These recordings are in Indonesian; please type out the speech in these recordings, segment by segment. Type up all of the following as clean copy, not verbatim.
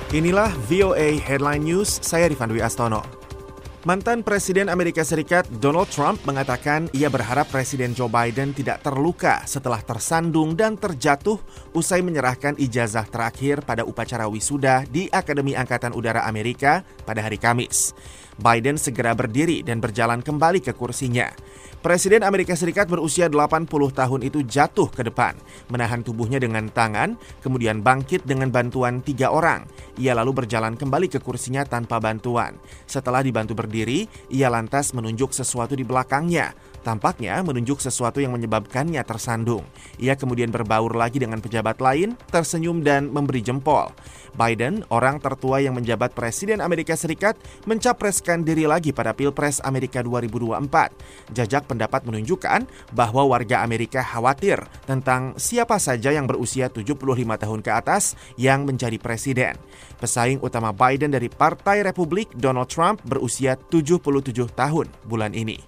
Inilah VOA Headline News, saya Rifan Dwi Astono. Mantan Presiden Amerika Serikat Donald Trump mengatakan ia berharap Presiden Joe Biden tidak terluka setelah tersandung dan terjatuh usai menyerahkan ijazah terakhir pada upacara wisuda di Akademi Angkatan Udara Amerika pada hari Kamis. Biden segera berdiri dan berjalan kembali ke kursinya. Presiden Amerika Serikat berusia 80 tahun itu jatuh ke depan, menahan tubuhnya dengan tangan, kemudian bangkit dengan bantuan 3 orang. Ia lalu berjalan kembali ke kursinya tanpa bantuan. Setelah dibantu berdiri, ia lantas menunjuk sesuatu di belakangnya. Tampaknya menunjuk sesuatu yang menyebabkannya tersandung. Ia kemudian berbaur lagi dengan pejabat lain, tersenyum dan memberi jempol. Biden, orang tertua yang menjabat Presiden Amerika Serikat, mencapreskan diri lagi pada Pilpres Amerika 2024. Jajak pendapat menunjukkan bahwa warga Amerika khawatir tentang siapa saja yang berusia 75 tahun ke atas yang menjadi presiden. Pesaing utama Biden dari Partai Republik, Donald Trump, berusia 77 tahun bulan ini.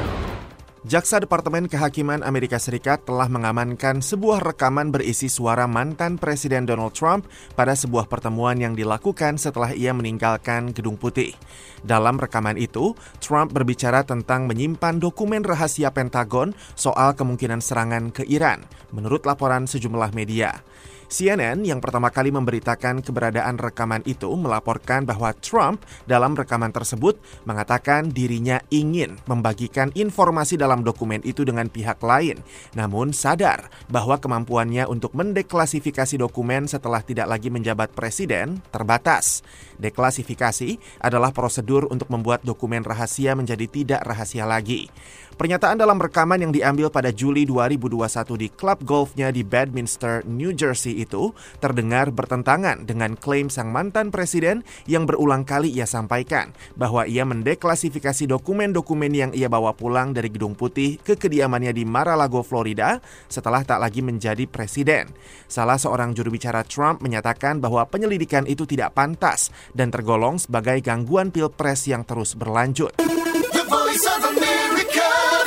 Jaksa Departemen Kehakiman Amerika Serikat telah mengamankan sebuah rekaman berisi suara mantan Presiden Donald Trump pada sebuah pertemuan yang dilakukan setelah ia meninggalkan Gedung Putih. Dalam rekaman itu, Trump berbicara tentang menyimpan dokumen rahasia Pentagon soal kemungkinan serangan ke Iran, menurut laporan sejumlah media. CNN yang pertama kali memberitakan keberadaan rekaman itu melaporkan bahwa Trump dalam rekaman tersebut mengatakan dirinya ingin membagikan informasi dalam dokumen itu dengan pihak lain, namun sadar bahwa kemampuannya untuk mendeklasifikasi dokumen setelah tidak lagi menjabat presiden terbatas. Deklasifikasi adalah prosedur untuk membuat dokumen rahasia menjadi tidak rahasia lagi. Pernyataan dalam rekaman yang diambil pada Juli 2021 di klub golfnya di Bedminster, New Jersey itu terdengar bertentangan dengan klaim sang mantan presiden yang berulang kali ia sampaikan bahwa ia mendeklasifikasi dokumen-dokumen yang ia bawa pulang dari Gedung Putih ke kediamannya di Mar-a-Lago, Florida setelah tak lagi menjadi presiden. Salah seorang juru bicara Trump menyatakan bahwa penyelidikan itu tidak pantas dan tergolong sebagai gangguan pilpres yang terus berlanjut. The Voice of America.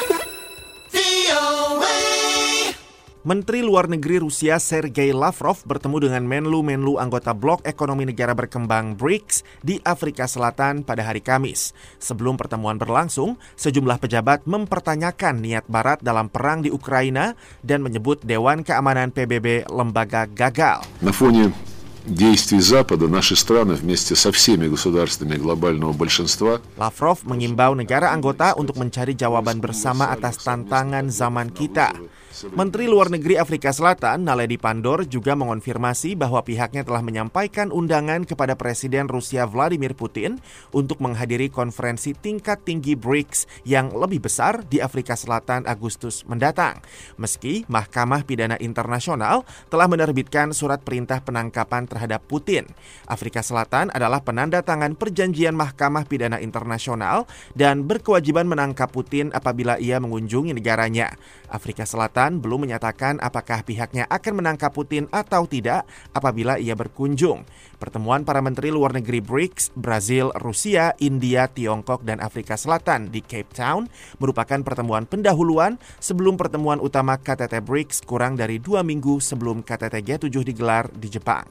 Menteri Luar Negeri Rusia Sergei Lavrov bertemu dengan menlu-menlu anggota Blok Ekonomi Negara Berkembang BRICS di Afrika Selatan pada hari Kamis. Sebelum pertemuan berlangsung, sejumlah pejabat mempertanyakan niat Barat dalam perang di Ukraina dan menyebut Dewan Keamanan PBB lembaga gagal. На фоне действий Запада наши страны вместе со всеми государствами глобального большинства. Lavrov mengimbau negara anggota untuk mencari jawaban bersama atas tantangan zaman kita. Menteri Luar Negeri Afrika Selatan, Naledi Pandor, juga mengonfirmasi bahwa pihaknya telah menyampaikan undangan kepada Presiden Rusia Vladimir Putin untuk menghadiri konferensi tingkat tinggi BRICS yang lebih besar di Afrika Selatan Agustus mendatang. Meski Mahkamah Pidana Internasional telah menerbitkan surat perintah penangkapan terhadap Putin. Afrika Selatan adalah penanda tangan perjanjian Mahkamah Pidana Internasional dan berkewajiban menangkap Putin apabila ia mengunjungi negaranya. Afrika Selatan belum menyatakan apakah pihaknya akan menangkap Putin atau tidak apabila ia berkunjung. Pertemuan para menteri luar negeri BRICS, Brazil, Rusia, India, Tiongkok, dan Afrika Selatan di Cape Town merupakan pertemuan pendahuluan sebelum pertemuan utama KTT BRICS kurang dari 2 minggu sebelum KTT G7 digelar di Jepang.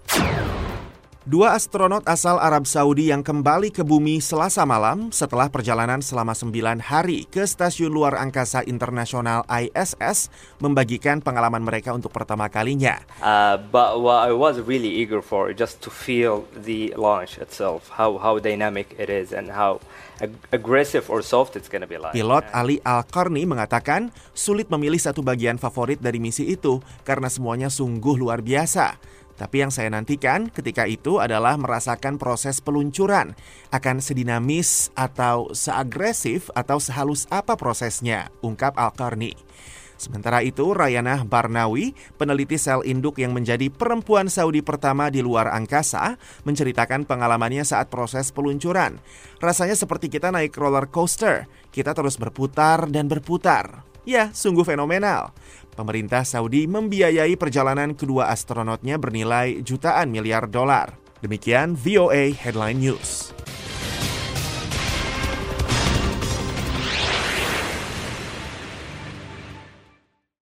2 astronot asal Arab Saudi yang kembali ke bumi Selasa malam setelah perjalanan selama 9 hari ke Stasiun Luar Angkasa Internasional ISS membagikan pengalaman mereka untuk pertama kalinya. But what I was really eager for just to feel the launch itself, how dynamic it is and how aggressive or soft it's gonna be like. Pilot Ali Al-Qarni mengatakan sulit memilih satu bagian favorit dari misi itu karena semuanya sungguh luar biasa. Tapi yang saya nantikan ketika itu adalah merasakan proses peluncuran. Akan sedinamis atau seagresif atau sehalus apa prosesnya, ungkap Al-Qarni. Sementara itu, Rayana Barnawi, peneliti sel induk yang menjadi perempuan Saudi pertama di luar angkasa, menceritakan pengalamannya saat proses peluncuran. Rasanya seperti kita naik roller coaster, kita terus berputar dan berputar. Ya, sungguh fenomenal. Pemerintah Saudi membiayai perjalanan kedua astronotnya bernilai jutaan miliar dolar. Demikian VOA Headline News.